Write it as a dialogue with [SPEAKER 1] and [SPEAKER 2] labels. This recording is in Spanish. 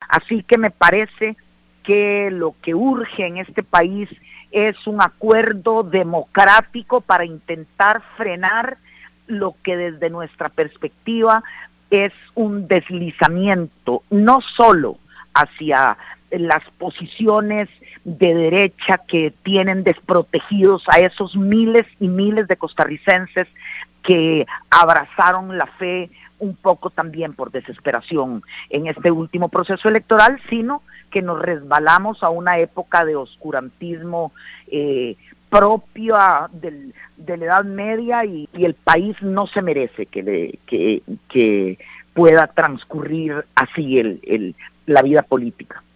[SPEAKER 1] Así que me parece que lo que urge en este país es un acuerdo democrático para intentar frenar lo que desde nuestra perspectiva es un deslizamiento, no solo hacia las posiciones de derecha que tienen desprotegidos a esos miles y miles de costarricenses que abrazaron la fe un poco también por desesperación en este último proceso electoral, sino que nos resbalamos a una época de oscurantismo propia de la Edad Media y el país no se merece que pueda transcurrir así la vida política.